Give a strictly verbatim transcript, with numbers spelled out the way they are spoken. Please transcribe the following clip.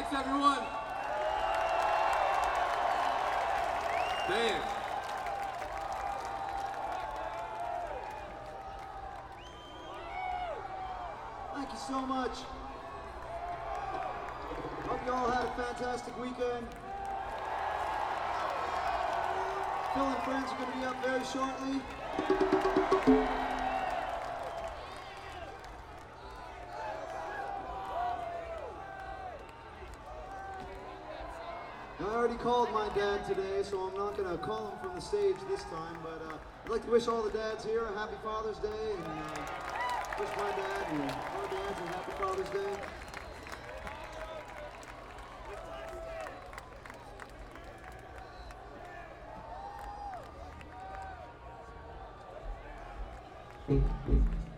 Thanks, everyone. Dave. Thank you so much. Hope you all had a fantastic weekend. Phil and friends are going to be up very shortly. I already called my dad today, so I'm not going to call him from the stage this time, but uh, I'd like to wish all the dads here a happy Father's Day, and uh, wish my dad and our dads a happy Father's Day. Thank you.